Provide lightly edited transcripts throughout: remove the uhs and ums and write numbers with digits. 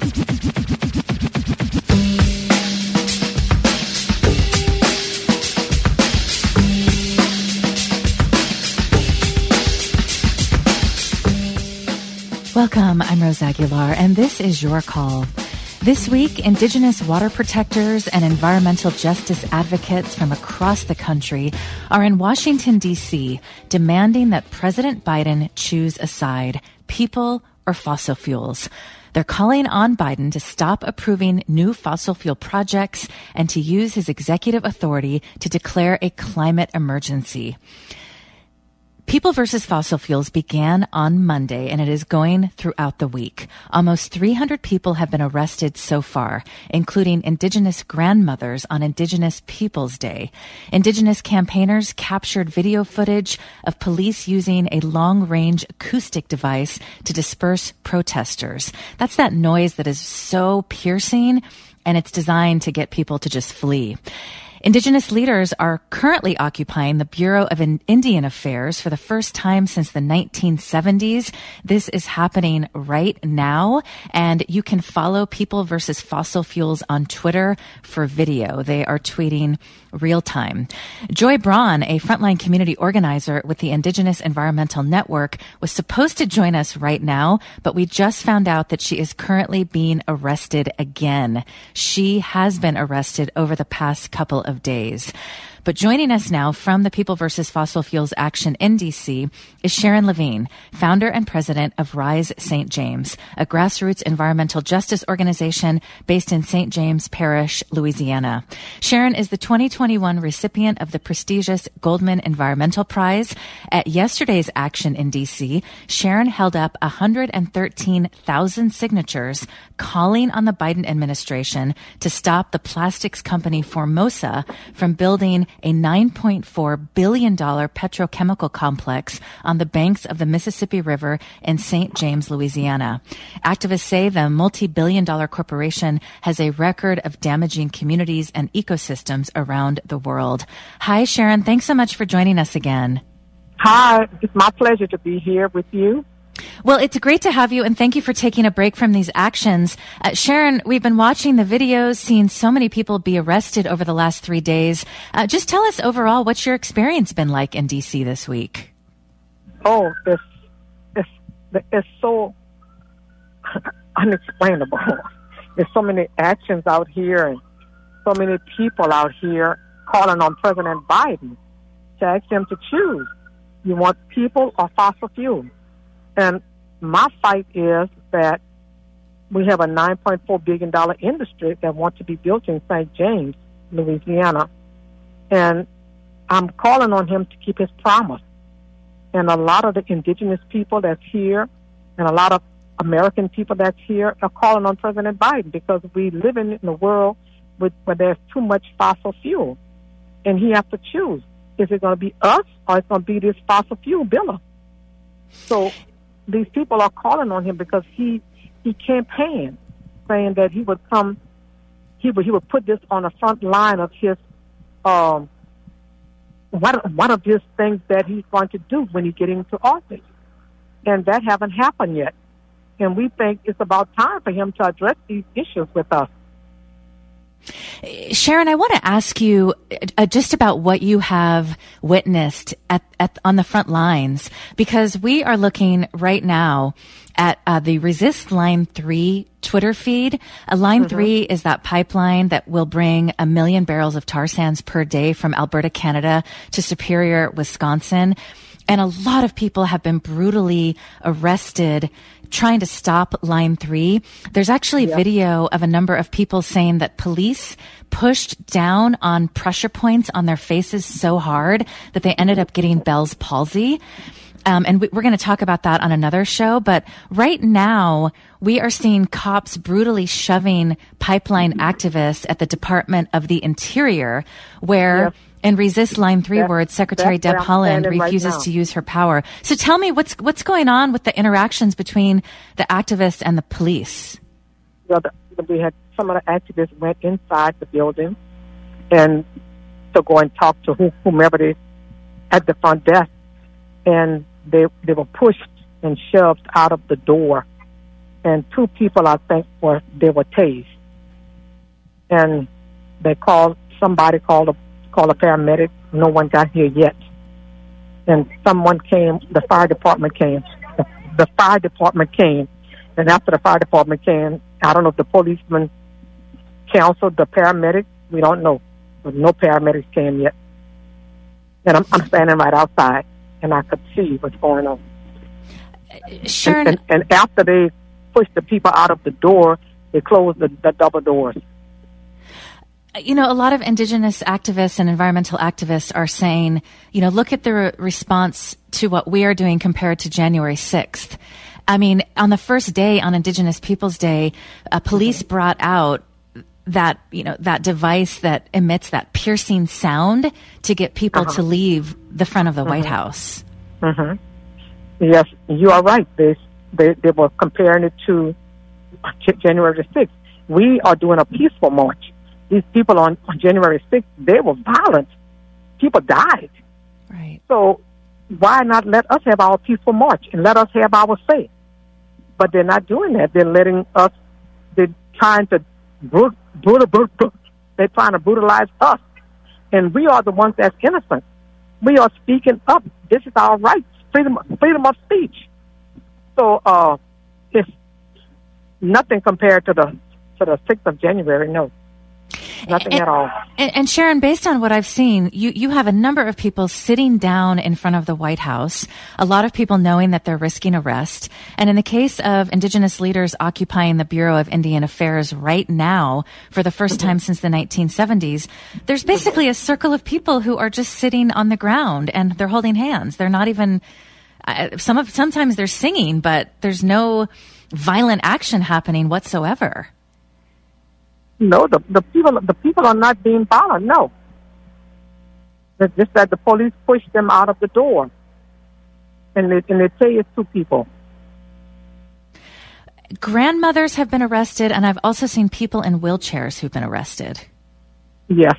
Welcome, I'm Rose Aguilar, and this is Your Call. This week, Indigenous water protectors and environmental justice advocates from across the country are in Washington, D.C., demanding that President Biden choose a side, people or fossil fuels. They're calling on Biden to stop approving new fossil fuel projects and to use his executive authority to declare a climate emergency. People versus Fossil Fuels began on Monday, and it is going throughout the week. Almost 300 people have been arrested so far, including Indigenous grandmothers on Indigenous Peoples Day. Indigenous campaigners captured video footage of police using a long-range acoustic device to disperse protesters. That's that noise that is so piercing, and it's designed to get people to just flee. Indigenous leaders are currently occupying the Bureau of Indian Affairs for the first time since the 1970s. This is happening right now, and you can follow People versus Fossil Fuels on Twitter for video. They are tweeting real time. Joy Braun, a frontline community organizer with the Indigenous Environmental Network, was supposed to join us right now, but we just found out that she is currently being arrested again. She has been arrested over the past couple of days. But joining us now from the People versus Fossil Fuels Action in D.C. is Sharon Levine, founder and president of Rise St. James, a grassroots environmental justice organization based in St. James Parish, Louisiana. Sharon is the 2021 recipient of the prestigious Goldman Environmental Prize. At yesterday's action in D.C., Sharon held up 113,000 signatures calling on the Biden administration to stop the plastics company Formosa from building a $9.4 billion petrochemical complex on the banks of the Mississippi River in St. James, Louisiana. Activists say the multi-billion-dollar corporation has a record of damaging communities and ecosystems around the world. Hi, Sharon. Thanks so much for joining us again. Hi. It's my pleasure to be here with you. Well, it's great to have you, and thank you for taking a break from these actions. Sharon, we've been watching the videos, seeing so many people be arrested over the last 3 days. Just tell us overall, what's your experience been like in D.C. this week? Oh, it's so unexplainable. There's so many actions out here and so many people out here calling on President Biden to ask him to choose. You want people or fossil fuels? And my fight is that we have a $9.4 billion industry that wants to be built in St. James, Louisiana. And I'm calling on him to keep his promise. And a lot of the indigenous people that's here and a lot of American people that's here are calling on President Biden because we live in a world where there's too much fossil fuel. And he has to choose. Is it going to be us or is it going to be this fossil fuel biller? So these people are calling on him because he campaigned, saying that he would come, he would put this on the front line of his one of his things that he's going to do when he gets into office, and that haven't happened yet. And we think it's about time for him to address these issues with us. Sharon, I want to ask you just about what you have witnessed on the front lines, because we are looking right now at the Resist Line 3 Twitter feed. Line 3 is that pipeline that will bring 1 million barrels of tar sands per day from Alberta, Canada to Superior, Wisconsin. And a lot of people have been brutally arrested trying to stop Line 3. There's actually video of a number of people saying that police pushed down on pressure points on their faces so hard that they ended up getting Bell's palsy. And we're going to talk about that on another show. But right now, we are seeing cops brutally shoving pipeline activists at the Department of the Interior, where in Resist Line 3 words, Secretary Deb Haaland refuses to use her power. So tell me, what's going on with the interactions between the activists and the police? Well, we had some of the activists went inside the building and to go and talk to whomever they at the front desk, and they were pushed and shoved out of the door and 2 people, I think, were tased. And somebody called a paramedic. No one got here yet. And someone came, the fire department came. The fire department came. And after the fire department came, I don't know if the policeman counseled the paramedic. We don't know. But no paramedics came yet. And I'm standing right outside, and I could see what's going on. Sharon, and after they pushed the people out of the door, they closed the double doors. You know, a lot of indigenous activists and environmental activists are saying, you know, look at the response to what we are doing compared to January 6th. I mean, on the first day, on Indigenous Peoples Day, police brought out that, you know, that device that emits that piercing sound to get people to leave the front of the White House. Yes, you are right. They were comparing it to January 6th. We are doing a peaceful march. These people on January 6th, they were violent. People died. Right. So why not let us have our peaceful march and let us have our say? But they're not doing that. They're letting us, they're trying to they're trying to brutalize us. And we are the ones that's innocent. We are speaking up. This is our rights, freedom of speech. So it's nothing compared to the 6th of January, no. Nothing at all. And Sharon, based on what I've seen, you have a number of people sitting down in front of the White House, a lot of people knowing that they're risking arrest. And in the case of Indigenous leaders occupying the Bureau of Indian Affairs right now, for the first time since the 1970s, there's basically a circle of people who are just sitting on the ground and they're holding hands. They're not even, sometimes they're singing, but there's no violent action happening whatsoever. No, the people are not being violent. No, it's just that the police pushed them out of the door, and they say it's 2 people. Grandmothers have been arrested, and I've also seen people in wheelchairs who've been arrested. Yes.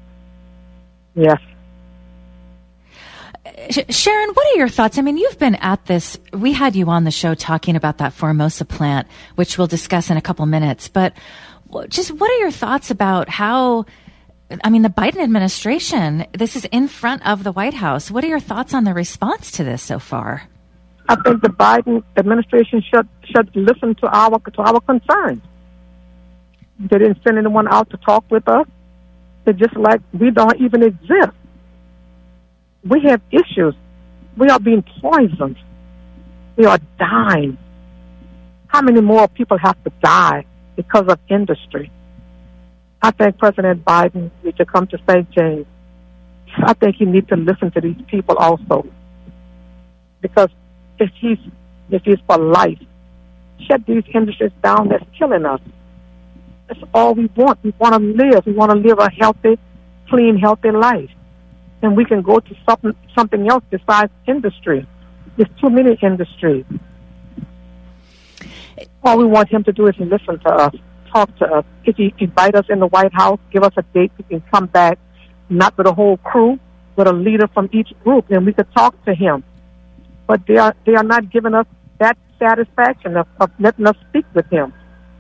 Sharon, what are your thoughts? I mean, you've been at this. We had you on the show talking about that Formosa plant, which we'll discuss in a couple minutes, but just what are your thoughts about how, I mean, the Biden administration, this is in front of the White House. What are your thoughts on the response to this so far? I think the Biden administration should listen to our concerns. They didn't send anyone out to talk with us. They're just like we don't even exist. We have issues. We are being poisoned. We are dying. How many more people have to die because of industry? I think President Biden needs to come to St. James. I think he needs to listen to these people also. Because if he's for life, shut these industries down that's killing us. That's all we want. We want to live. We want to live a healthy, clean, healthy life. And we can go to something else besides industry. There's too many industries. All we want him to do is listen to us, talk to us. If he invite us in the White House, give us a date, we can come back, not with a whole crew, with a leader from each group, and we could talk to him. But they are not giving us that satisfaction of letting us speak with him.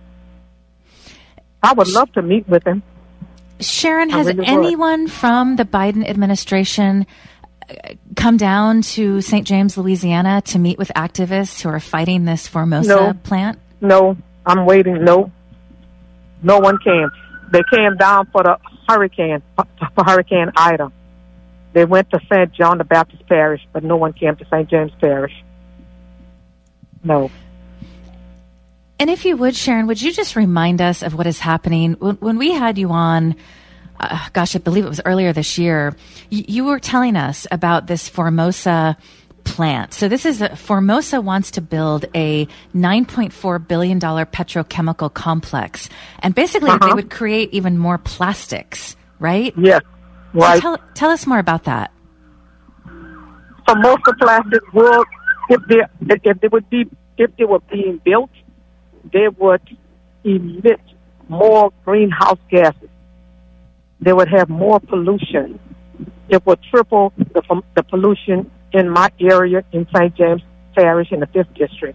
I would love to meet with him. Sharon, has anyone from the Biden administration come down to St. James, Louisiana to meet with activists who are fighting this Formosa plant? No, I'm waiting. No one came. They came down for the hurricane, for Hurricane Ida. They went to St. John the Baptist Parish, but no one came to St. James Parish. No. And if you would, Sharon, would you just remind us of what is happening? When we had you on, I believe it was earlier this year, you were telling us about this Formosa plant. So this is Formosa wants to build a $9.4 billion petrochemical complex. And basically they would create even more plastics, right? Yes, right. So tell us more about that. Formosa plastics would, if they were being built, they would emit more greenhouse gases. They would have more pollution. It would triple the pollution in my area in St. James Parish in the 5th District.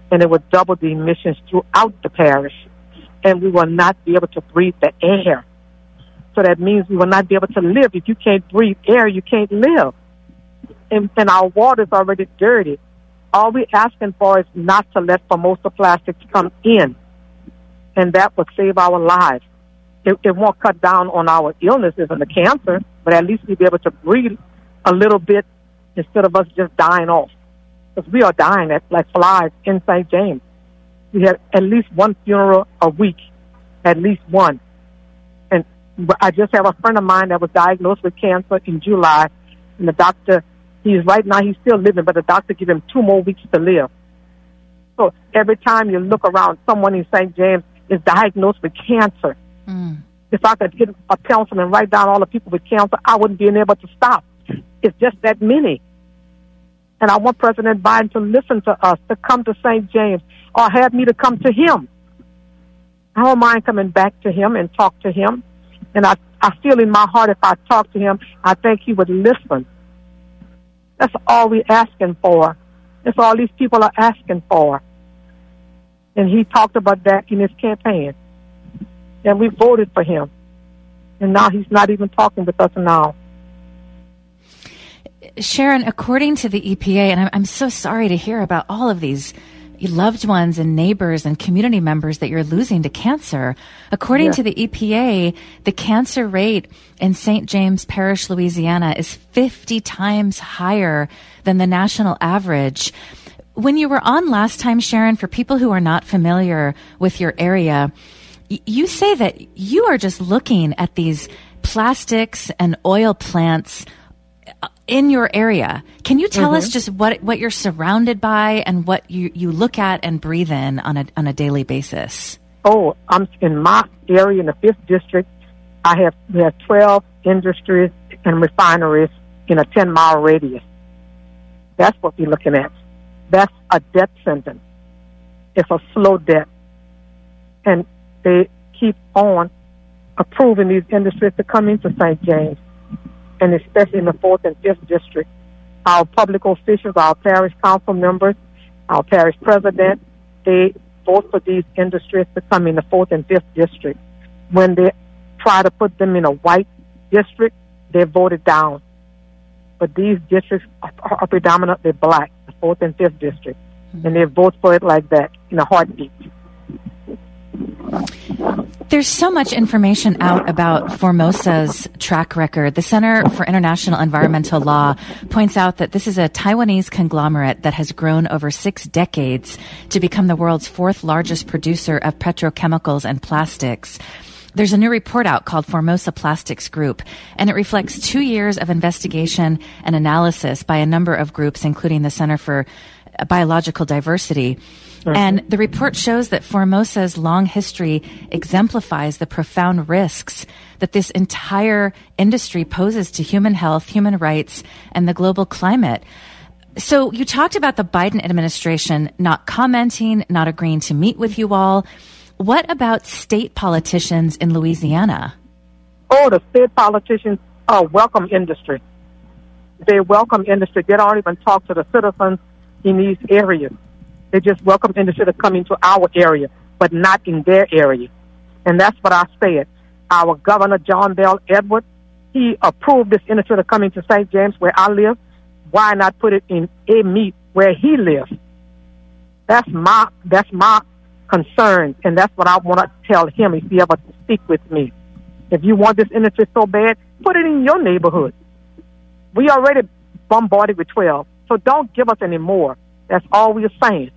and it would double the emissions throughout the parish. And we will not be able to breathe the air. So that means we will not be able to live. If you can't breathe air, you can't live. And our water is already dirty. All we're asking for is not to let Formosa Plastics come in, and that would save our lives. It won't cut down on our illnesses and the cancer, but at least we'll be able to breathe a little bit instead of us just dying off. Because we are dying like flies in St. James. We have at least one funeral a week, at least one. And I just have a friend of mine that was diagnosed with cancer in July, and the doctor, he's still living, but the doctor gave him 2 more weeks to live. So every time you look around, someone in St. James is diagnosed with cancer. If I could get a pencil and write down all the people with cancer, I wouldn't be able to stop. It's just that many. And I want President Biden to listen to us, to come to St. James, or have me to come to him. I don't mind coming back to him and talk to him. And I feel in my heart if I talk to him, I think he would listen. That's all we're asking for. That's all these people are asking for. And he talked about that in his campaign. And we voted for him. And now he's not even talking with us now. Sharon, according to the EPA, and I'm so sorry to hear about all of these loved ones and neighbors and community members that you're losing to cancer. According to the EPA, the cancer rate in St. James Parish, Louisiana is 50 times higher than the national average. When you were on last time, Sharon, for people who are not familiar with your area, you say that you are just looking at these plastics and oil plants in your area. Can you tell us just what you're surrounded by and what you look at and breathe in on a daily basis? Oh, I'm in my area in the 5th district. We have 12 industries and refineries in a 10-mile radius. That's what we're looking at. That's a death sentence. It's a slow death. And they keep on approving these industries to come into St. James, and especially in the 4th and 5th district. Our public officials, our parish council members, our parish president, they vote for these industries to come in the 4th and 5th district. When they try to put them in a white district, they're voted down. But these districts are predominantly black, the 4th and 5th district, and they vote for it like that in a heartbeat. There's so much information out about Formosa's track record. The Center for International Environmental Law points out that this is a Taiwanese conglomerate that has grown over 6 decades to become the world's 4th largest producer of petrochemicals and plastics. There's a new report out called Formosa Plastics Group, and it reflects 2 years of investigation and analysis by a number of groups, including the Center for Biological Diversity. And the report shows that Formosa's long history exemplifies the profound risks that this entire industry poses to human health, human rights, and the global climate. So you talked about the Biden administration not commenting, not agreeing to meet with you all. What about state politicians in Louisiana? Oh, the state politicians welcome industry. They welcome industry. They don't even talk to the citizens in these areas. They just welcome industry to come into our area, but not in their area. And that's what I said. Our Governor, John Bell Edwards, he approved this industry to come into St. James, where I live. Why not put it in a meat where he lives? That's my concern, and that's what I want to tell him if he ever speak with me. If you want this industry so bad, put it in your neighborhood. We already bombarded with 12, so don't give us any more. That's all we're saying.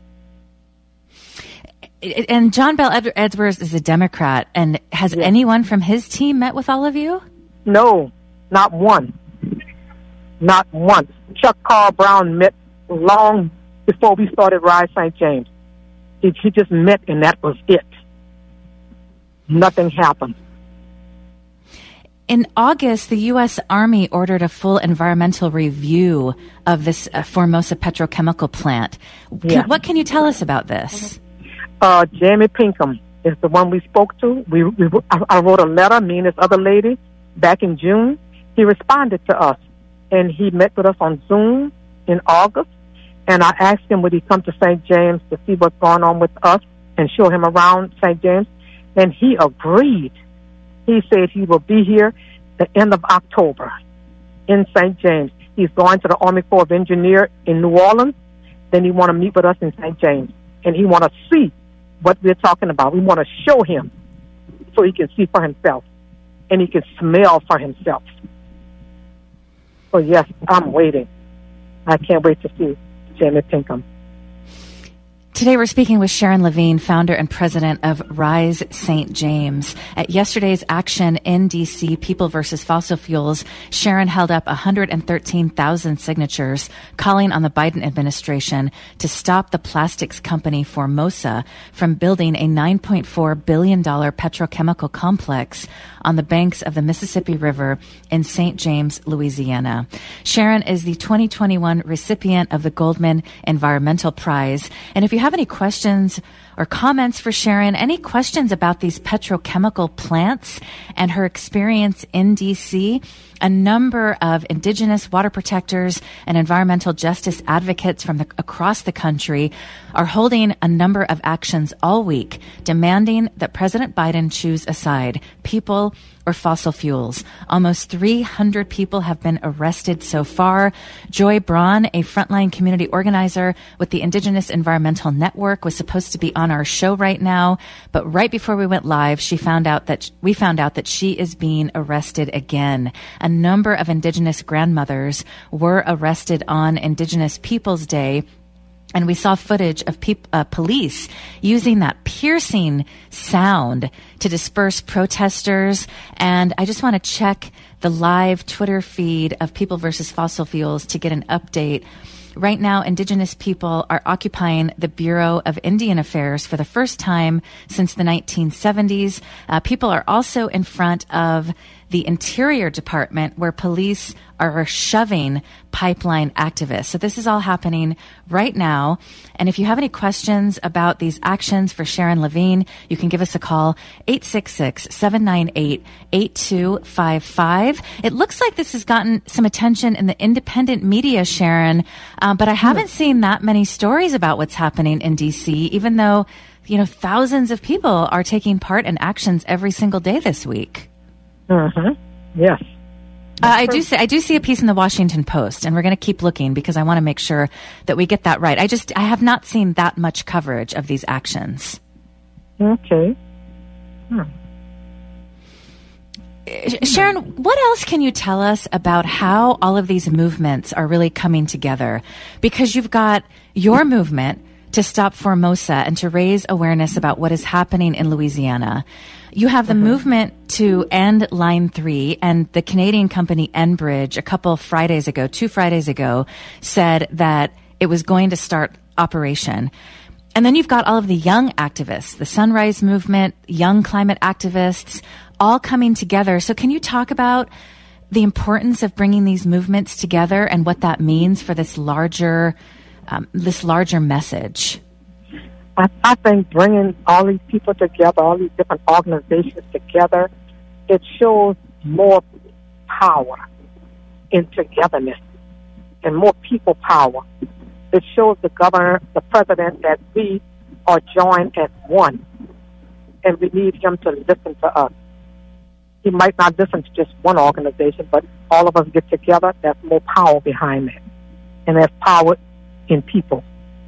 And John Bell Edwards is a Democrat, and has anyone from his team met with all of you? No, not one. Not once. Chuck Carl Brown met long before we started Rise St. James. He just met, and that was it. Nothing happened. In August, the U.S. Army ordered a full environmental review of this Formosa petrochemical plant. What can you tell us about this? Jamie Pinkham is the one we spoke to. I wrote a letter, me and this other lady, back in June. He responded to us, and he met with us on Zoom in August. And I asked him, would he come to St. James to see what's going on with us and show him around St. James? And he agreed. He said he will be here the end of October in St. James. He's going to the Army Corps of Engineers in New Orleans. Then he want to meet with us in St. James. And he want to see what we're talking about. We want to show him so he can see for himself and he can smell for himself. So, yes, I'm waiting. I can't wait to see Jamie Pinkham. Today we're speaking with Sharon Levine, founder and president of Rise St. James. At yesterday's action in D.C., People versus Fossil Fuels, Sharon held up 113,000 signatures calling on the Biden administration to stop the plastics company Formosa from building a $9.4 billion petrochemical complex on the banks of the Mississippi River in St. James, Louisiana. Sharon is the 2021 recipient of the Goldman Environmental Prize. And if you have any questions or comments for Sharon, any questions about these petrochemical plants and her experience in D.C., a number of indigenous water protectors and environmental justice advocates from across the country are holding a number of actions all week, demanding that President Biden choose a side, people or fossil fuels. Almost 300 people have been arrested so far. Joy Braun, a frontline community organizer with the Indigenous Environmental Network, was supposed to be on our show right now, but right before we went live, we found out that she is being arrested again. A number of Indigenous grandmothers were arrested on Indigenous Peoples Day. And we saw footage of police using that piercing sound to disperse protesters. And I just want to check the live Twitter feed of People versus Fossil Fuels to get an update. Right now, Indigenous people are occupying the Bureau of Indian Affairs for the first time since the 1970s. People are also in front of the Interior Department, where police are shoving pipeline activists. So this is all happening right now. And if you have any questions about these actions for Sharon Levine, you can give us a call, 866-798-8255. It looks like this has gotten some attention in the independent media, Sharon, but I haven't seen that many stories about what's happening in D.C., even though, thousands of people are taking part in actions every single day this week. Mm-hmm. Yes. I do see a piece in the Washington Post, and we're going to keep looking because I want to make sure that we get that right. I have not seen that much coverage of these actions. Okay. Sharon, what else can you tell us about how all of these movements are really coming together? Because you've got your movement to stop Formosa and to raise awareness about what is happening in Louisiana. You have the movement to end Line 3, and the Canadian company Enbridge 2 Fridays ago, said that it was going to start operation. And then you've got all of the young activists, the Sunrise Movement, young climate activists, all coming together. So can you talk about the importance of bringing these movements together and what that means for this larger message? I think bringing all these people together, all these different organizations together, it shows more power in togetherness and more people power. It shows the governor, the president, that we are joined as one, and we need him to listen to us. He might not listen to just one organization, but all of us get together, there's more power behind that. And there's power in people.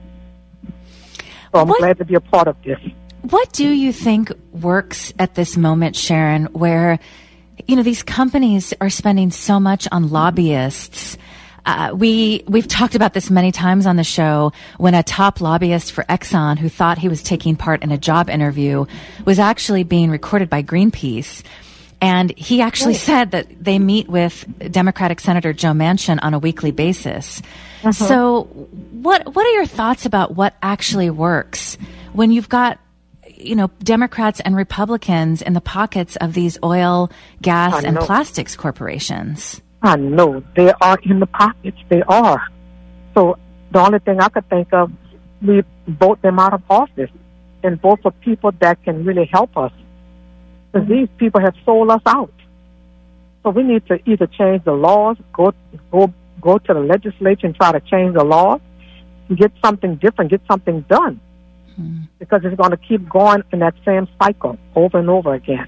So I'm glad to be a part of this. What do you think works at this moment, Sharon, where, these companies are spending so much on lobbyists? We've talked about this many times on the show when a top lobbyist for Exxon who thought he was taking part in a job interview was actually being recorded by Greenpeace. And he actually said that they meet with Democratic Senator Joe Manchin on a weekly basis. So what are your thoughts about what actually works when you've got, Democrats and Republicans in the pockets of these oil, gas, and plastics corporations? I know. They are in the pockets. They are. So the only thing I could think of, we vote them out of office and vote for people that can really help us. Because these people have sold us out. So we need to either change the laws, go to the legislature and try to change the laws, get something different, get something done. Because it's going to keep going in that same cycle over and over again.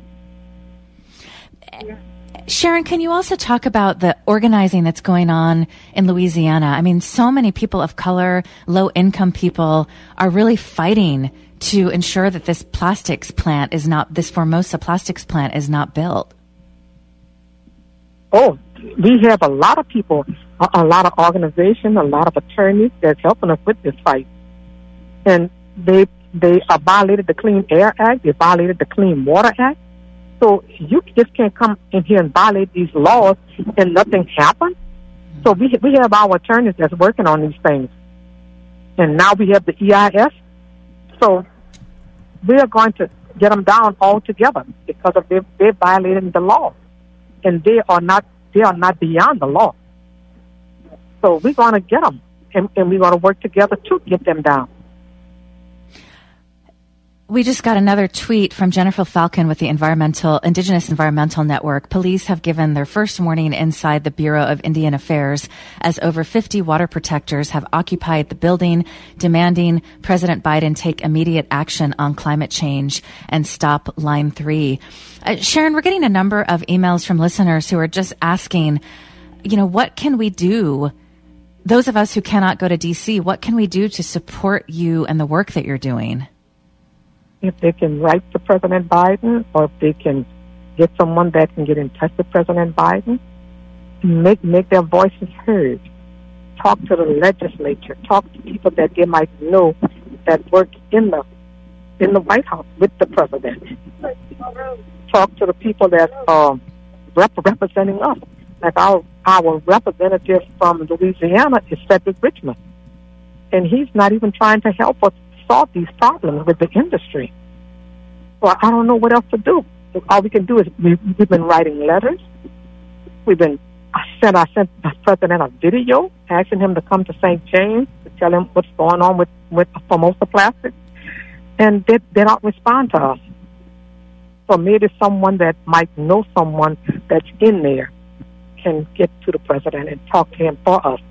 Sharon, can you also talk about the organizing that's going on in Louisiana? I mean, so many people of color, low-income people are really fighting to ensure that this Formosa plastics plant is not built. Oh, we have a lot of people, a lot of organizations, a lot of attorneys that's helping us with this fight. And they violated the Clean Air Act. They violated the Clean Water Act. So you just can't come in here and violate these laws and nothing happens. So we have our attorneys that's working on these things. And now we have the EIS. So we are going to get them down altogether because of they're violating the law. And they are not beyond the law. So we're going to get them. And we're going to work together to get them down. We just got another tweet from Jennifer Falcon with the Indigenous Environmental Network. Police have given their first warning inside the Bureau of Indian Affairs as over 50 water protectors have occupied the building, demanding President Biden take immediate action on climate change and stop Line 3. Sharon, we're getting a number of emails from listeners who are just asking, what can we do? Those of us who cannot go to D.C., what can we do to support you and the work that you're doing? If they can write to President Biden, or if they can get someone that can get in touch with President Biden, make their voices heard. Talk to the legislature. Talk to people that they might know that work in the White House with the president. Talk to the people that are representing us. Like our representative from Louisiana is Cedric Richmond, and he's not even trying to help us solve these problems with the industry. So I don't know what else to do. All we can do is we've been writing letters. I sent the president a video asking him to come to St. James to tell him what's going on with Formosa Plastics, and they don't respond to us. So maybe someone that might know someone that's in there can get to the president and talk to him for us.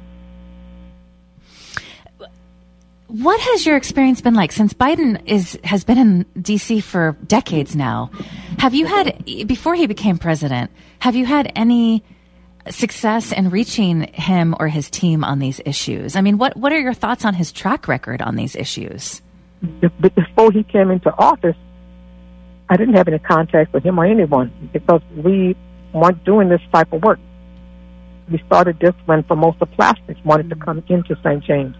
What has your experience been like since Biden has been in D.C. for decades now? Have you had, before he became president, have you had any success in reaching him or his team on these issues? I mean, what are your thoughts on his track record on these issues? Before he came into office, I didn't have any contact with him or anyone because we weren't doing this type of work. We started this when Formosa Plastics wanted to come into St. James.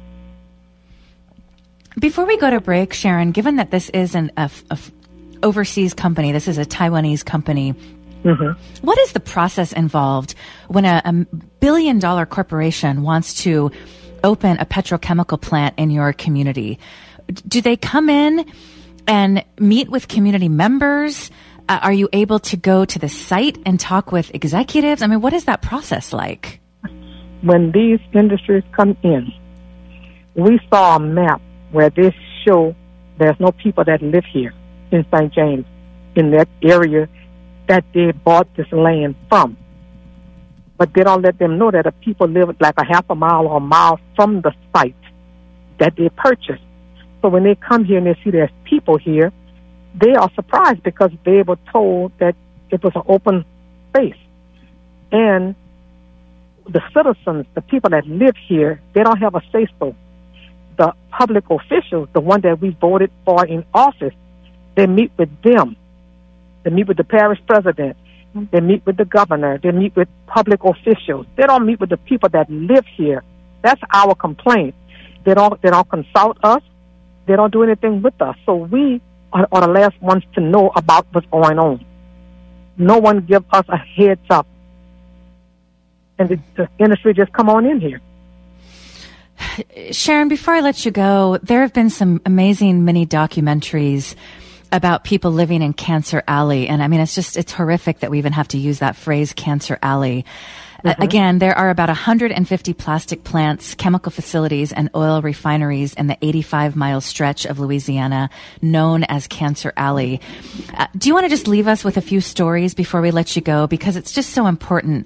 Before we go to break, Sharon, given that this is an overseas company, this is a Taiwanese company, what is the process involved when a billion-dollar corporation wants to open a petrochemical plant in your community? Do they come in and meet with community members? Are you able to go to the site and talk with executives? I mean, what is that process like? When these industries come in, we saw a map where they show there's no people that live here in St. James, in that area that they bought this land from. But they don't let them know that the people live like a half a mile or a mile from the site that they purchased. So when they come here and they see there's people here, they are surprised because they were told that it was an open space. And the citizens, the people that live here, they don't have a say-so. The public officials, the one that we voted for in office, they meet with them. They meet with the parish president. They meet with the governor. They meet with public officials. They don't meet with the people that live here. That's our complaint. They don't consult us. They don't do anything with us. So we are the last ones to know about what's going on. No one give us a heads up. And the industry just come on in here. Sharon, before I let you go, there have been some amazing mini documentaries about people living in Cancer Alley. And I mean, it's horrific that we even have to use that phrase, Cancer Alley. Again, there are about 150 plastic plants, chemical facilities, and oil refineries in the 85-mile stretch of Louisiana known as Cancer Alley. Do you want to just leave us with a few stories before we let you go? Because it's just so important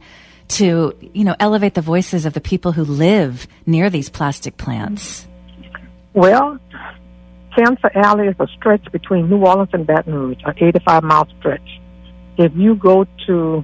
to, elevate the voices of the people who live near these plastic plants? Well, Cancer Alley is a stretch between New Orleans and Baton Rouge, an 85-mile stretch. If you go to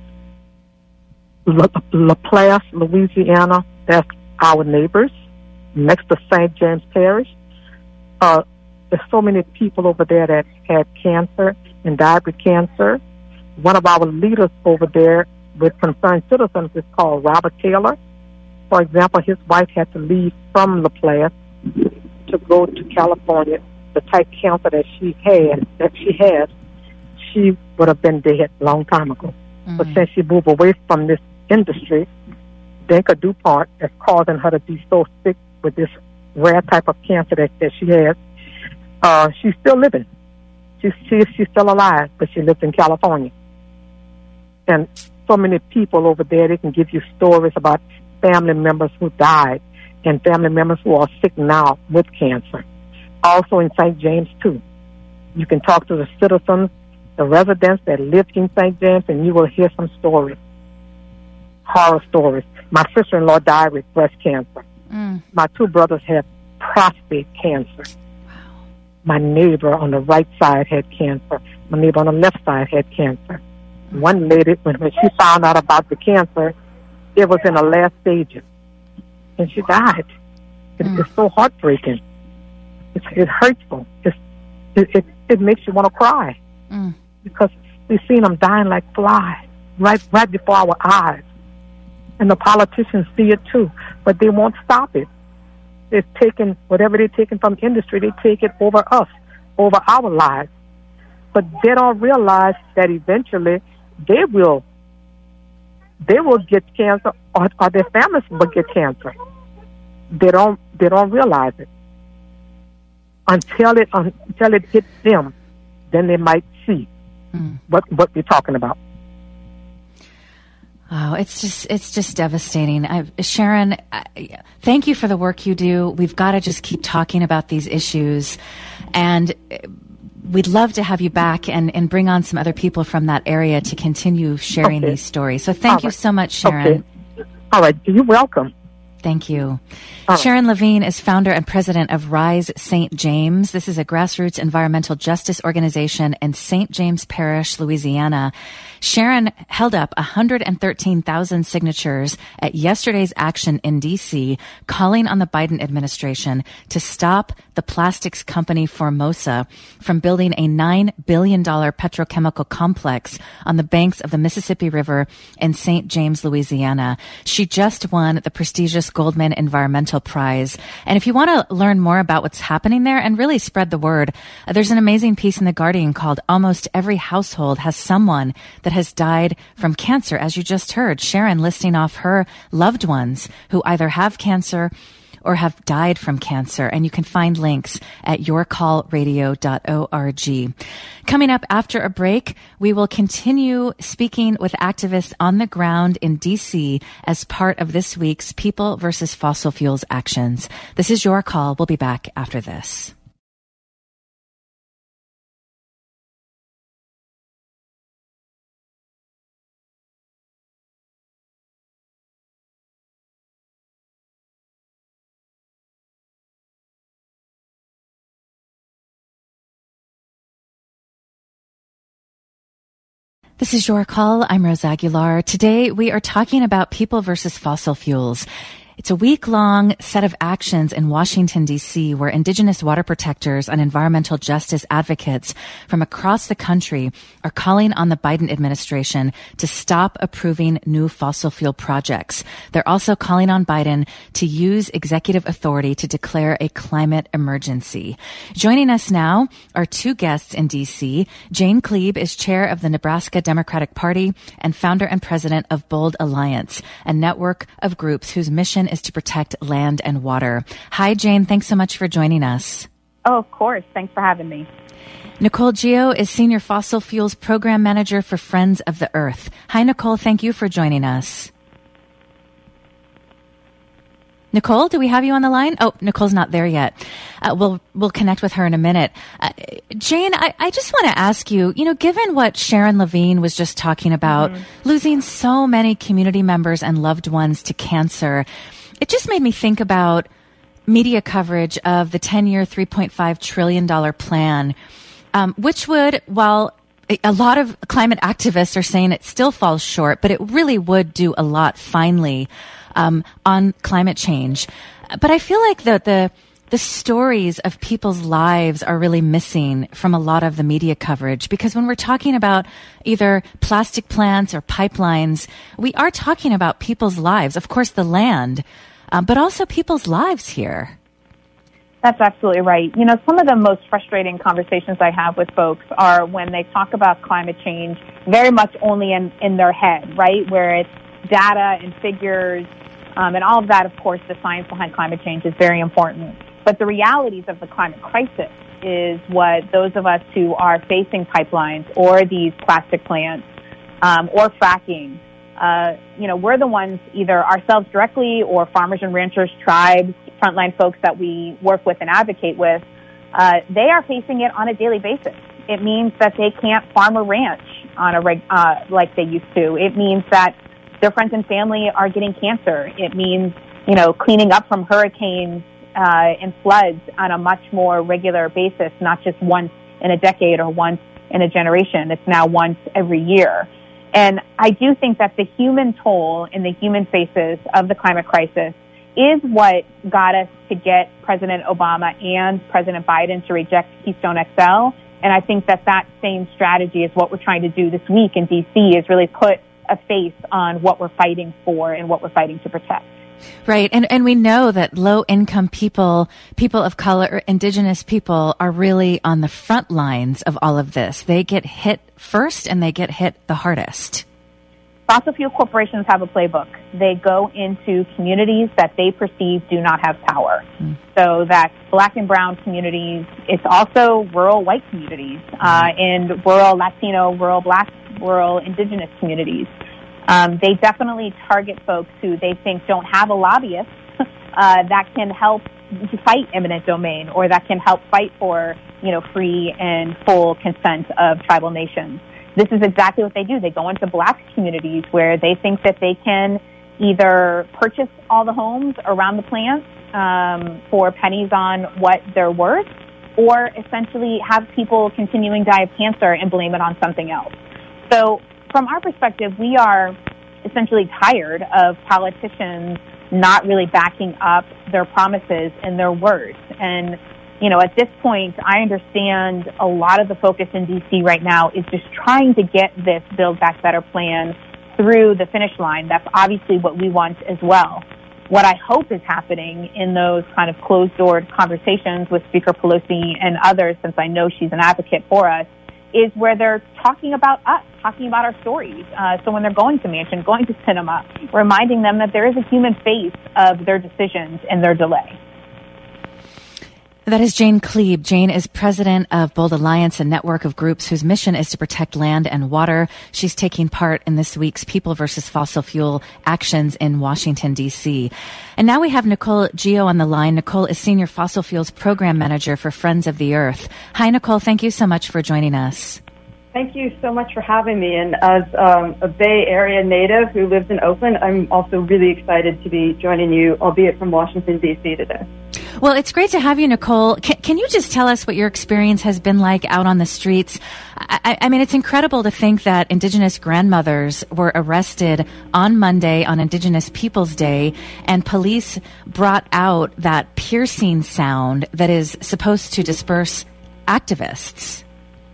La Place, Louisiana, that's our neighbors, next to St. James Parish. There's so many people over there that had cancer and died with cancer. One of our leaders over there with Concerned Citizens is called Robert Taylor. For example, his wife had to leave from La Place to go to California. The type of cancer that she had, she would have been dead a long time ago. Mm-hmm. But since she moved away from this industry, Dinka DuPont is causing her to be so sick with this rare type of cancer that she has. She's still living. She's still alive, but she lives in California. And so many people over there, they can give you stories about family members who died and family members who are sick now with cancer. Also in St. James, too. You can talk to the citizens, the residents that live in St. James, and you will hear some stories, horror stories. My sister-in-law died with breast cancer. My two brothers had prostate cancer. My neighbor on the right side had cancer. My neighbor on the left side had cancer. One lady, when she found out about the cancer, it was in the last stages, and she died. It's so heartbreaking. It's hurtful. It makes you want to cry because we've seen them dying like flies right before our eyes, and the politicians see it too, but they won't stop it. They've taken whatever they're taking from industry, they take it over us, over our lives. But they don't realize that eventually they will get cancer, or their families will get cancer. They don't realize it until it hits them. Then they might see what we're talking about. Oh, it's just devastating. Sharon, thank you for the work you do. We've got to just keep talking about these issues, and we'd love to have you back and bring on some other people from that area to continue sharing these stories. So thank you so much, Sharon. Okay. All right. You're welcome. Thank you. Sharon Levine is founder and president of Rise St. James. This is a grassroots environmental justice organization in St. James Parish, Louisiana. Sharon held up 113,000 signatures at yesterday's action in D.C., calling on the Biden administration to stop the plastics company Formosa from building a $9 billion petrochemical complex on the banks of the Mississippi River in St. James, Louisiana. She just won the prestigious Goldman Environmental Prize. And if you want to learn more about what's happening there and really spread the word, there's an amazing piece in The Guardian called Almost Every Household Has Someone That Has Died from Cancer. As you just heard, Sharon listing off her loved ones who either have cancer or have died from cancer. And you can find links at yourcallradio.org. Coming up after a break, we will continue speaking with activists on the ground in D.C. as part of this week's People versus Fossil Fuels actions. This is Your Call. We'll be back after this. This is Your Call. I'm Rose Aguilar. Today we are talking about people versus fossil fuels. It's a week-long set of actions in Washington, D.C., where Indigenous water protectors and environmental justice advocates from across the country are calling on the Biden administration to stop approving new fossil fuel projects. They're also calling on Biden to use executive authority to declare a climate emergency. Joining us now are two guests in D.C. Jane Kleeb is chair of the Nebraska Democratic Party and founder and president of Bold Alliance, a network of groups whose mission is to protect land and water. Hi, Jane. Thanks so much for joining us. Oh, of course. Thanks for having me. Nicole Geo is Senior Fossil Fuels Program Manager for Friends of the Earth. Hi, Nicole. Thank you for joining us. Nicole, do we have you on the line? Oh, Nicole's not there yet. We'll connect with her in a minute. Jane, I just want to ask you, given what Sharon Levine was just talking about, losing so many community members and loved ones to cancer, it just made me think about media coverage of the 10-year, $3.5 trillion plan, which would, while a lot of climate activists are saying it still falls short, but it really would do a lot finally on climate change. But I feel like the stories of people's lives are really missing from a lot of the media coverage, because when we're talking about either plastic plants or pipelines, we are talking about people's lives, of course the land, but also people's lives here. That's absolutely right. Some of the most frustrating conversations I have with folks are when they talk about climate change very much only in their head, right? Where it's data and figures, and all of that, of course, the science behind climate change is very important. But the realities of the climate crisis is what those of us who are facing pipelines or these plastic plants or fracking, we're the ones, either ourselves directly or farmers and ranchers, tribes, frontline folks that we work with and advocate with, they are facing it on a daily basis. It means that they can't farm a ranch on like they used to. It means that their friends and family are getting cancer. It means, cleaning up from hurricanes and floods on a much more regular basis, not just once in a decade or once in a generation. It's now once every year. And I do think that the human toll in the human faces of the climate crisis is what got us to get President Obama and President Biden to reject Keystone XL. And I think that same strategy is what we're trying to do this week in D.C., is really put a face on what we're fighting for and what we're fighting to protect. Right. And we know that low-income people of color, indigenous people are really on the front lines of all of this. They get hit first and they get hit the hardest. Fossil fuel corporations have a playbook. They go into communities that they perceive do not have power. So that's Black and brown communities. It's also rural white communities and rural Latino, rural Black, rural indigenous communities. They definitely target folks who they think don't have a lobbyist that can help to fight eminent domain, or that can help fight for, free and full consent of tribal nations. This is exactly what they do. They go into Black communities where they think that they can either purchase all the homes around the plants for pennies on what they're worth, or essentially have people continuing die of cancer and blame it on something else. So from our perspective, we are essentially tired of politicians not really backing up their promises and their words. And, at this point, I understand a lot of the focus in D.C. right now is just trying to get this Build Back Better plan through the finish line. That's obviously what we want as well. What I hope is happening in those kind of closed-door conversations with Speaker Pelosi and others, since I know she's an advocate for us, is where they're talking about us, talking about our stories. So when they're going to Manchin, going to cinema, reminding them that there is a human face of their decisions and their delay. That is Jane Kleeb. Jane is president of Bold Alliance, a network of groups whose mission is to protect land and water. She's taking part in this week's People versus Fossil Fuel actions in Washington, D.C. And now we have Nicole Gio on the line. Nicole is Senior Fossil Fuels Program Manager for Friends of the Earth. Hi, Nicole. Thank you so much for joining us. Thank you so much for having me. And as a Bay Area native who lives in Oakland, I'm also really excited to be joining you, albeit from Washington, D.C. today. Well, it's great to have you, Nicole. Can you just tell us what your experience has been like out on the streets? I mean, it's incredible to think that Indigenous grandmothers were arrested on Monday, on Indigenous Peoples Day, and police brought out that piercing sound that is supposed to disperse activists.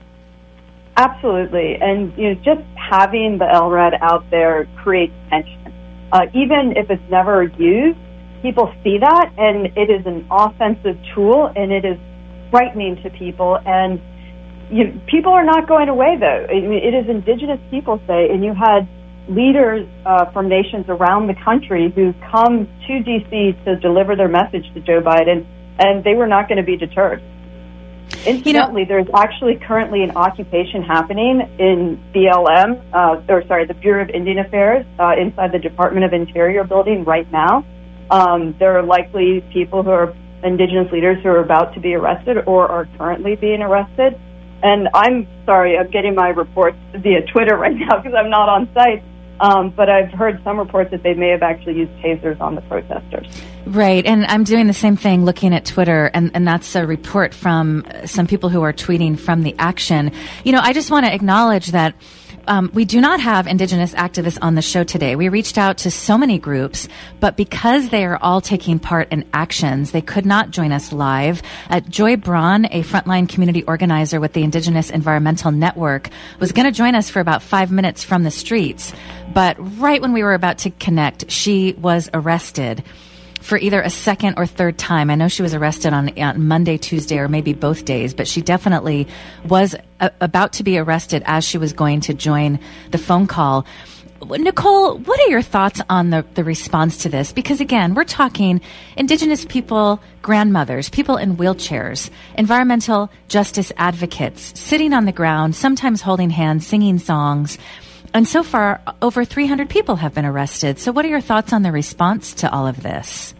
Absolutely. And, just having the LRAD out there creates tension. Even if it's never used, people see that, and it is an offensive tool, and it is frightening to people. And people are not going away, though. I mean, it is Indigenous Peoples Day, and you had leaders from nations around the country who come to D.C. to deliver their message to Joe Biden, and they were not going to be deterred. Incidentally, there's actually currently an occupation happening in BLM, the Bureau of Indian Affairs, inside the Department of Interior building right now. There are likely people who are Indigenous leaders who are about to be arrested or are currently being arrested. And I'm sorry, I'm getting my reports via Twitter right now because I'm not on site. But I've heard some reports that they may have actually used tasers on the protesters. Right, and I'm doing the same thing looking at Twitter, and that's a report from some people who are tweeting from the action. You know, I just want to acknowledge that we do not have Indigenous activists on the show today. We reached out to so many groups, but because they are all taking part in actions, they could not join us live. Joy Braun, a frontline community organizer with the Indigenous Environmental Network, was going to join us for about 5 minutes from the streets. But right when we were about to connect, she was arrested for either a second or third time. I know she was arrested on Monday, Tuesday, or maybe both days, but she definitely was about to be arrested as she was going to join the phone call. Nicole, what are your thoughts on the response to this? Because again, we're talking Indigenous people, grandmothers, people in wheelchairs, environmental justice advocates, sitting on the ground, sometimes holding hands, singing songs. And so far, over 300 people have been arrested. So what are your thoughts on the response to all of this?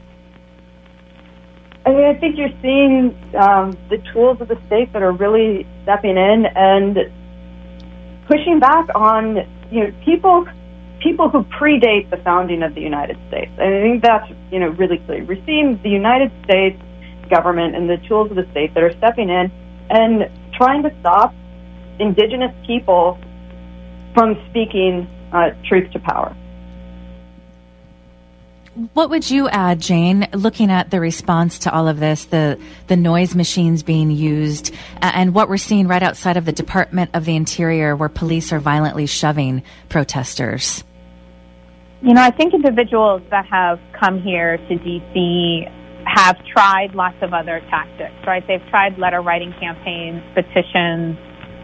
I mean, I think you're seeing the tools of the state that are really stepping in and pushing back on, you know, people who predate the founding of the United States. And I think that's, you know, really clear. We're seeing the United States government and the tools of the state that are stepping in and trying to stop Indigenous people from speaking truth to power. What would you add, Jane, looking at the response to all of this, the noise machines being used, and what we're seeing right outside of the Department of the Interior where police are violently shoving protesters? You know, I think individuals that have come here to D.C. have tried lots of other tactics, right? They've tried letter writing campaigns, petitions,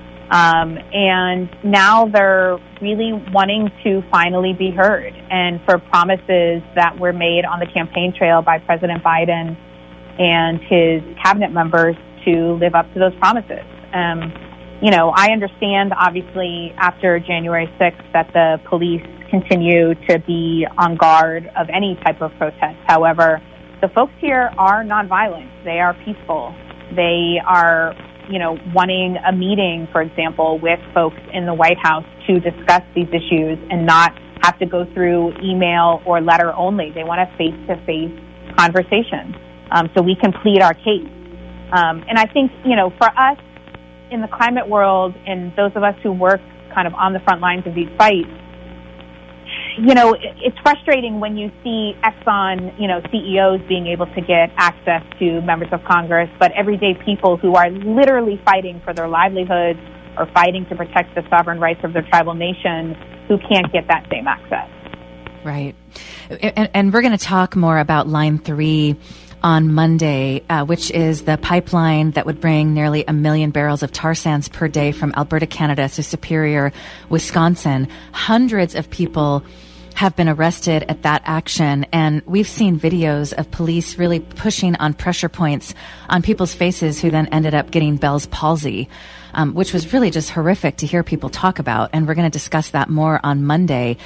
and now they're really wanting to finally be heard, and for promises that were made on the campaign trail by President Biden and his cabinet members to live up to those promises. You know, I understand, obviously, after January 6th that the police continue to be on guard of any type of protest. However, the folks here are nonviolent. They are peaceful. They are, you know, wanting a meeting, for example, with folks in the White House to discuss these issues and not have to go through email or letter only. They want a face-to-face conversation so we can plead our case. And I think, you know, for us in the climate world and those of us who work kind of on the front lines of these fights, you know, it's frustrating when you see Exxon, you know, CEOs being able to get access to members of Congress, but everyday people who are literally fighting for their livelihoods or fighting to protect the sovereign rights of their tribal nation who can't get that same access. Right. And we're going to talk more about Line 3 on Monday, which is the pipeline that would bring nearly 1 million barrels of tar sands per day from Alberta, Canada to Superior, Wisconsin. Hundreds of people have been arrested at that action, and we've seen videos of police really pushing on pressure points on people's faces who then ended up getting Bell's palsy, which was really just horrific to hear people talk about, and we're going to discuss that more on Monday.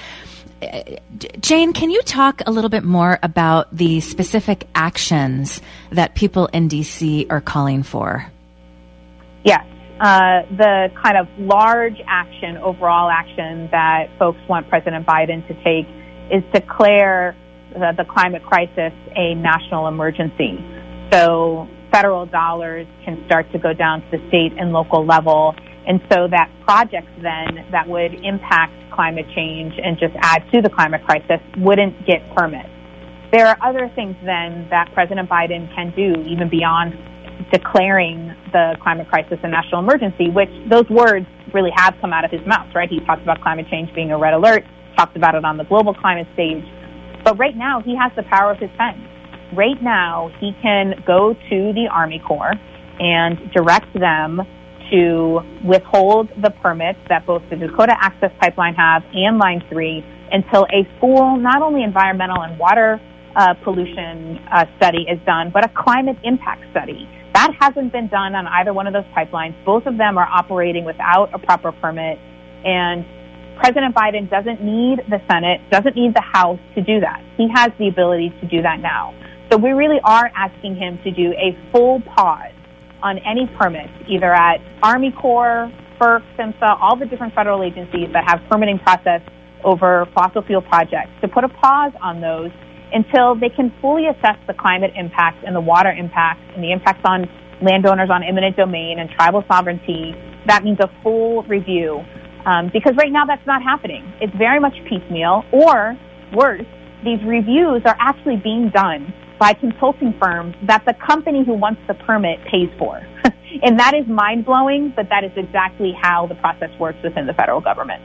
Jane, can you talk a little bit more about the specific actions that people in D.C. are calling for? Yes. The kind of large action, overall action that folks want President Biden to take is declare the climate crisis a national emergency. So federal dollars can start to go down to the state and local level. And so that projects then that would impact climate change and just add to the climate crisis wouldn't get permits. There are other things then that President Biden can do even beyond declaring the climate crisis a national emergency, which those words really have come out of his mouth, right? He talked about climate change being a red alert, talked about it on the global climate stage. But right now, he has the power of his pen. Right now, he can go to the Army Corps and direct them to withhold the permits that both the Dakota Access Pipeline have and Line 3 until a full, not only environmental and water pollution study is done, but a climate impact study. That hasn't been done on either one of those pipelines. Both of them are operating without a proper permit. And President Biden doesn't need the Senate, doesn't need the House to do that. He has the ability to do that now. So we really are asking him to do a full pause on any permits, either at Army Corps, FERC, PHMSA, all the different federal agencies that have permitting process over fossil fuel projects, to put a pause on those until they can fully assess the climate impacts and the water impacts and the impacts on landowners on eminent domain and tribal sovereignty. That means a full review, because right now that's not happening. It's very much piecemeal, or worse, these reviews are actually being done by consulting firms that the company who wants the permit pays for. And that is mind-blowing, but that is exactly how the process works within the federal government.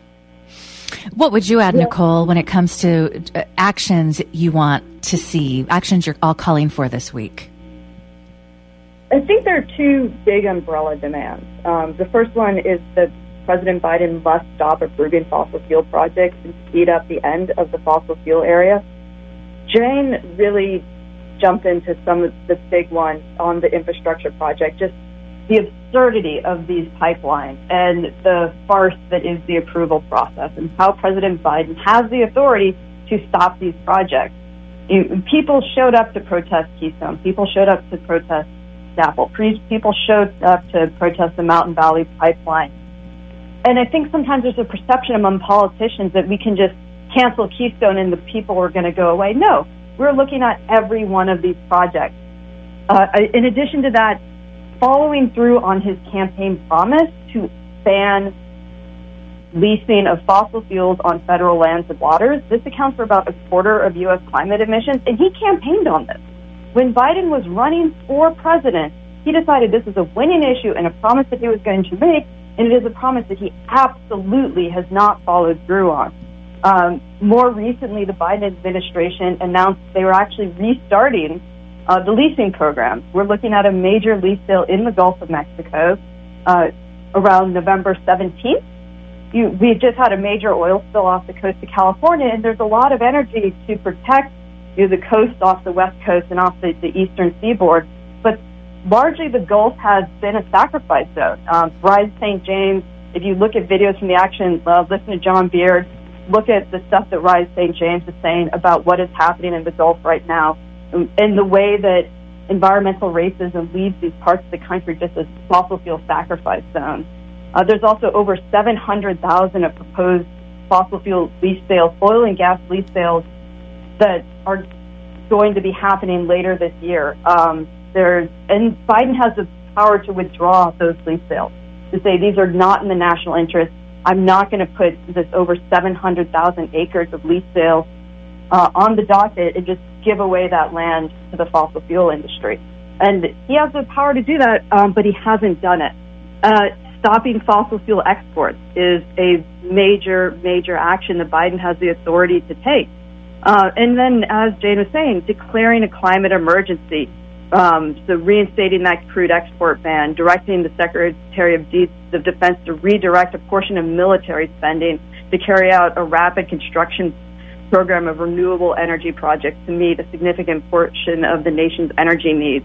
What would you add, Nicole, when it comes to actions you want to see, actions you're all calling for this week? I think there are two big umbrella demands. The first one is that President Biden must stop approving fossil fuel projects and speed up the end of the fossil fuel area. Jane really jumped into some of the big ones on the infrastructure project, just the absurdity of these pipelines and the farce that is the approval process, and how President Biden has the authority to stop these projects. People showed up to protest Keystone. People showed up to protest DAPL. People showed up to protest the Mountain Valley Pipeline. And I think sometimes there's a perception among politicians that we can just cancel Keystone and the people are going to go away. No, we're looking at every one of these projects. In addition to that, following through on his campaign promise to ban leasing of fossil fuels on federal lands and waters, this accounts for about a quarter of U.S. climate emissions, and he campaigned on this. When Biden was running for president, he decided this is a winning issue and a promise that he was going to make, and it is a promise that he absolutely has not followed through on. More recently, the Biden administration announced they were actually restarting the leasing program. We're looking at a major lease sale in the Gulf of Mexico around November 17th. We've just had a major oil spill off the coast of California, and there's a lot of energy to protect the coast off the West Coast and off the eastern seaboard. But largely the Gulf has been a sacrifice zone. Rise St. James, if you look at videos from the action, listen to John Beard, look at the stuff that Rise St. James is saying about what is happening in the Gulf right now, and the way that environmental racism leaves these parts of the country just as fossil fuel sacrifice zones. There's also over 700,000 of proposed fossil fuel lease sales, oil and gas lease sales that are going to be happening later this year. And Biden has the power to withdraw those lease sales, to say these are not in the national interest. I'm not going to put this over 700,000 acres of lease sales on the docket and just give away that land to the fossil fuel industry. And he has the power to do that, but he hasn't done it. Stopping fossil fuel exports is a major, major action that Biden has the authority to take. And then, as Jane was saying, declaring a climate emergency, so reinstating that crude export ban, directing the Secretary of Defense to redirect a portion of military spending to carry out a rapid construction program of renewable energy projects to meet a significant portion of the nation's energy needs.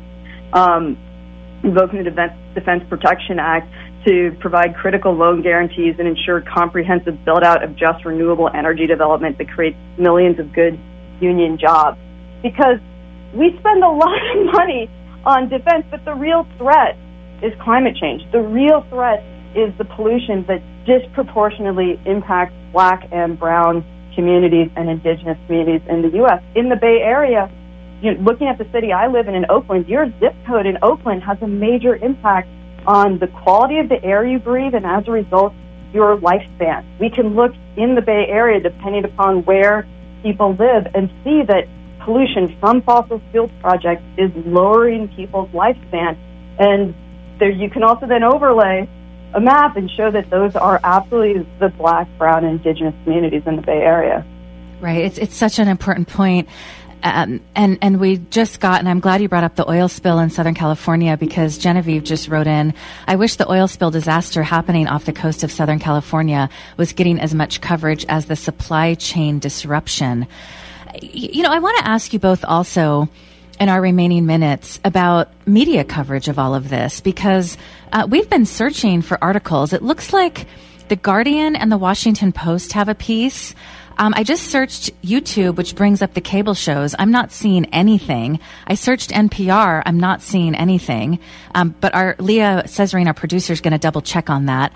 Invoking the Defense Production Act to provide critical loan guarantees and ensure comprehensive build-out of just renewable energy development that creates millions of good union jobs. Because we spend a lot of money on defense, but the real threat is climate change. The real threat is the pollution that disproportionately impacts Black and brown communities and indigenous communities in the U.S. In the Bay Area, looking at the city I live in Oakland, your zip code in Oakland has a major impact on the quality of the air you breathe and, as a result, your lifespan. We can look in the Bay Area, depending upon where people live, and see that pollution from fossil fuel projects is lowering people's lifespan. And there, you can also then overlay a map and show that those are absolutely the Black, brown, and indigenous communities in the Bay Area. Right. It's such an important point. And we just got, and I'm glad you brought up the oil spill in Southern California, because Genevieve just wrote in, I wish the oil spill disaster happening off the coast of Southern California was getting as much coverage as the supply chain disruption. I want to ask you both also in our remaining minutes about media coverage of all of this, because we've been searching for articles. It looks like The Guardian and the Washington Post have a piece. I just searched YouTube, which brings up the cable shows. I'm not seeing anything. I searched NPR. I'm not seeing anything. But Leah Cesarine, our producer, is going to double check on that.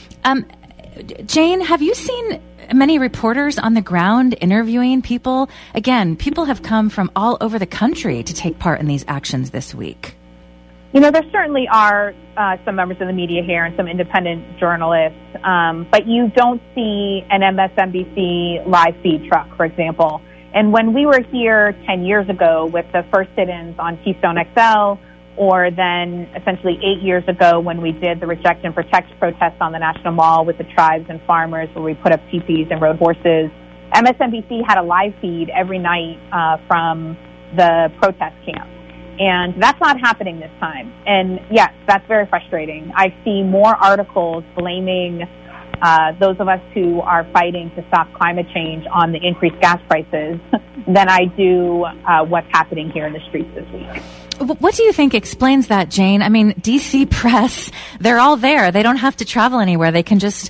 Jane, have you seen many reporters on the ground interviewing people? Again, people have come from all over the country to take part in these actions this week. There certainly are some members of the media here and some independent journalists, but you don't see an MSNBC live feed truck, for example. And when we were here 10 years ago with the first sit-ins on Keystone XL, or then essentially 8 years ago when we did the Reject and Protect protests on the National Mall with the tribes and farmers where we put up teepees and rode horses, MSNBC had a live feed every night from the protest camp. And that's not happening this time. And yes, that's very frustrating. I see more articles blaming those of us who are fighting to stop climate change on the increased gas prices than I do what's happening here in the streets this week. What do you think explains that, Jane? I mean, DC press, they're all there. They don't have to travel anywhere. They can just,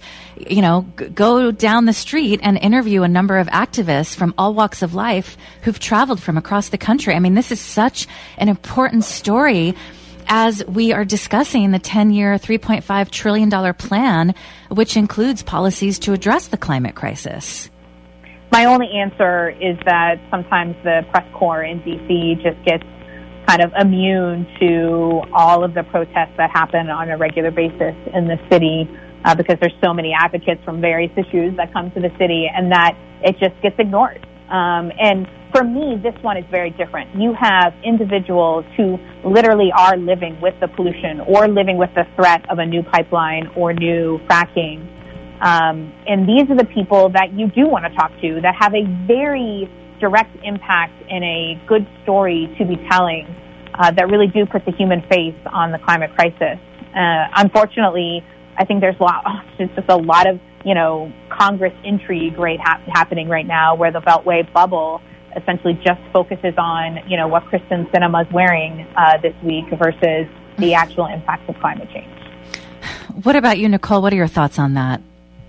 go down the street and interview a number of activists from all walks of life who've traveled from across the country. I mean, this is such an important story as we are discussing the 10-year, $3.5 trillion plan, which includes policies to address the climate crisis. My only answer is that sometimes the press corps in DC just gets kind of immune to all of the protests that happen on a regular basis in the city because there's so many advocates from various issues that come to the city, and that it just gets ignored. And for me, this one is very different. You have individuals who literally are living with the pollution or living with the threat of a new pipeline or new fracking. And these are the people that you do want to talk to, that have a very direct impact and a good story to be telling that really do put the human face on the climate crisis. Unfortunately, I think there's just a lot of, Congress intrigue happening right now, where the Beltway bubble essentially just focuses on, what Kristen Sinema's wearing this week versus the actual impacts of climate change. What about you, Nicole? What are your thoughts on that?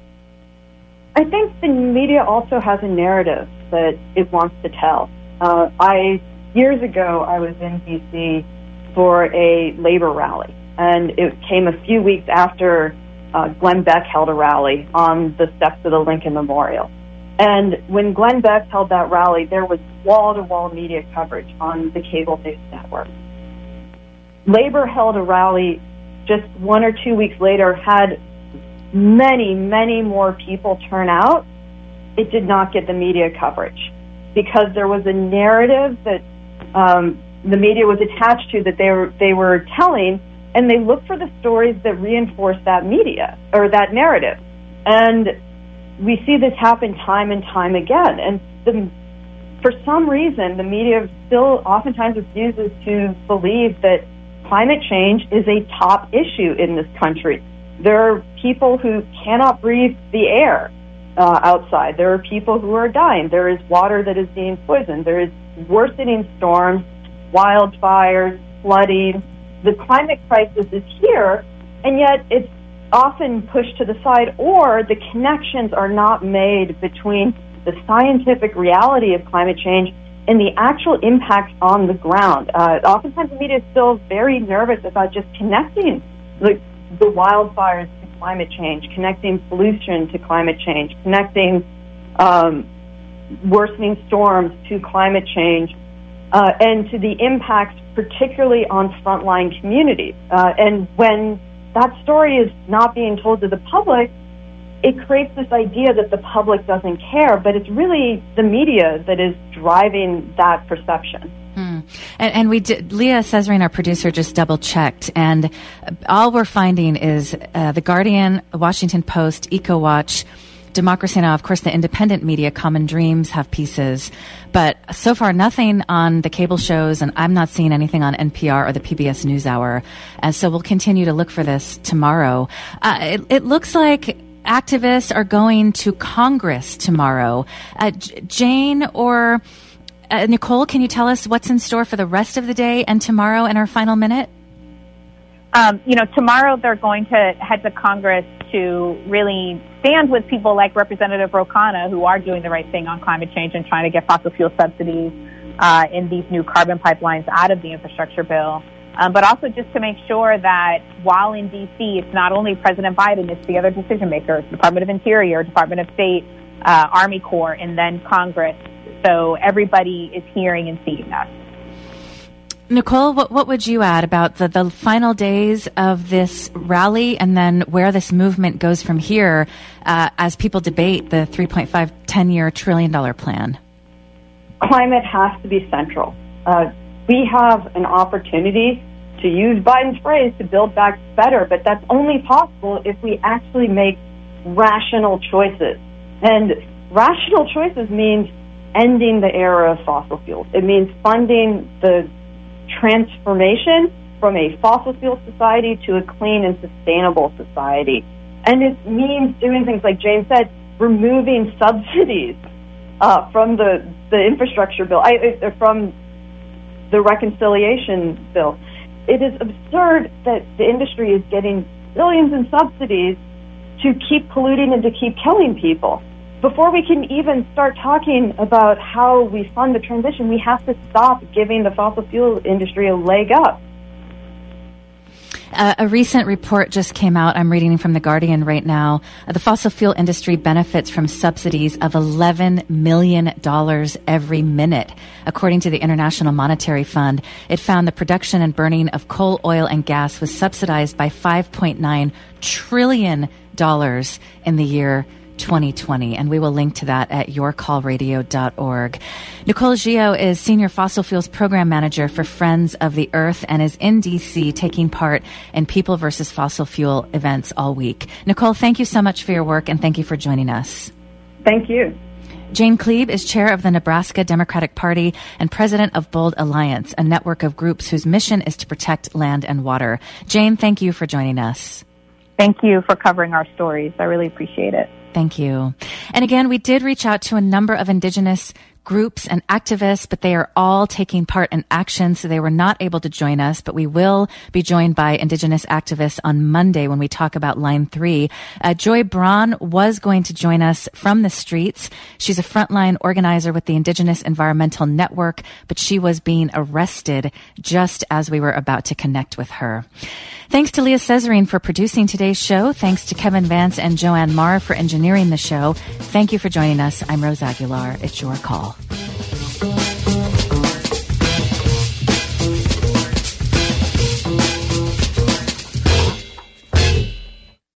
I think the media also has a narrative that it wants to tell. Years ago, I was in D.C. for a labor rally, and it came a few weeks after Glenn Beck held a rally on the steps of the Lincoln Memorial. And when Glenn Beck held that rally, there was wall-to-wall media coverage on the cable news network. Labor held a rally just 1 or 2 weeks later, had many, many more people turn out. It did not get the media coverage because there was a narrative that the media was attached to, that they were telling, and they looked for the stories that reinforced that media or that narrative. And we see this happen time and time again. And for some reason, the media still oftentimes refuses to believe that climate change is a top issue in this country. There are people who cannot breathe the air outside. There are people who are dying. There is water that is being poisoned. There is worsening storms, wildfires, flooding. The climate crisis is here, and yet it's often pushed to the side, or the connections are not made between the scientific reality of climate change and the actual impact on the ground. Oftentimes the media is still very nervous about just connecting the wildfires to climate change, connecting pollution to climate change, connecting worsening storms to climate change, and to the impacts particularly on frontline communities. And when that story is not being told to the public, it creates this idea that the public doesn't care, but it's really the media that is driving that perception. And we did, Leah Cesarine, our producer, just double-checked, and all we're finding is The Guardian, Washington Post, EcoWatch, Democracy Now!, of course, the independent media, Common Dreams, have pieces. But so far, nothing on the cable shows, and I'm not seeing anything on NPR or the PBS NewsHour. And so we'll continue to look for this tomorrow. It looks like activists are going to Congress tomorrow. Jane or Nicole, can you tell us what's in store for the rest of the day and tomorrow in our final minute? Tomorrow they're going to head to Congress to really stand with people like Representative Ro Khanna, who are doing the right thing on climate change and trying to get fossil fuel subsidies in these new carbon pipelines out of the infrastructure bill. But also just to make sure that while in D.C., it's not only President Biden, it's the other decision makers, Department of Interior, Department of State, Army Corps, and then Congress. So everybody is hearing and seeing us. Nicole, what would you add about the final days of this rally and then where this movement goes from here as people debate the 3.5 10-year trillion dollar plan? Climate has to be central. We have an opportunity to use Biden's phrase to build back better, but that's only possible if we actually make rational choices. And rational choices means ending the era of fossil fuels. It means funding the transformation from a fossil fuel society to a clean and sustainable society. And it means doing things like James said, removing subsidies from the infrastructure bill, from the reconciliation bill. It is absurd that the industry is getting billions in subsidies to keep polluting and to keep killing people. Before we can even start talking about how we fund the transition, we have to stop giving the fossil fuel industry a leg up. A recent report just came out. I'm reading from The Guardian right now. The fossil fuel industry benefits from subsidies of $11 million every minute. According to the International Monetary Fund, it found the production and burning of coal, oil, and gas was subsidized by $5.9 trillion in the year 2020, and we will link to that at yourcallradio.org. Nicole Gio is Senior Fossil Fuels Program Manager for Friends of the Earth and is in D.C. taking part in People versus Fossil Fuel events all week. Nicole, thank you so much for your work, and thank you for joining us. Thank you. Jane Klebe is chair of the Nebraska Democratic Party and president of Bold Alliance, a network of groups whose mission is to protect land and water. Jane, thank you for joining us. Thank you for covering our stories. I really appreciate it. Thank you. And again, we did reach out to a number of Indigenous groups and activists, but they are all taking part in action, so they were not able to join us. But we will be joined by Indigenous activists on Monday when we talk about Line 3. Joy Braun was going to join us from the streets. She's a frontline organizer with the Indigenous Environmental Network, but she was being arrested just as we were about to connect with her. Thanks to Leah Cesarine for producing today's show. Thanks to Kevin Vance and Joanne Marr for engineering the show. Thank you for joining us. I'm Rose Aguilar. It's your call.